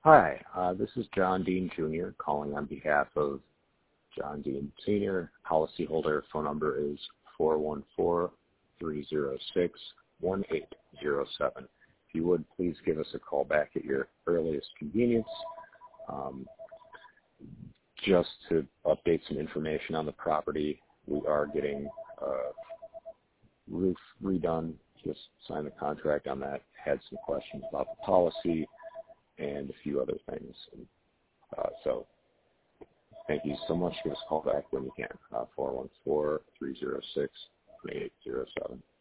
Hi, this is John Dean Jr. calling on behalf of John Dean Sr., policyholder. Phone number is 414-306-1807. If you would, please give us a call back at your earliest convenience. Just to update some information on the property, we are getting roof redone. Just signed the contract on that. Had some questions about the policy and a few other things. So thank you so much. Give us a call back when you can. 414-306-1807.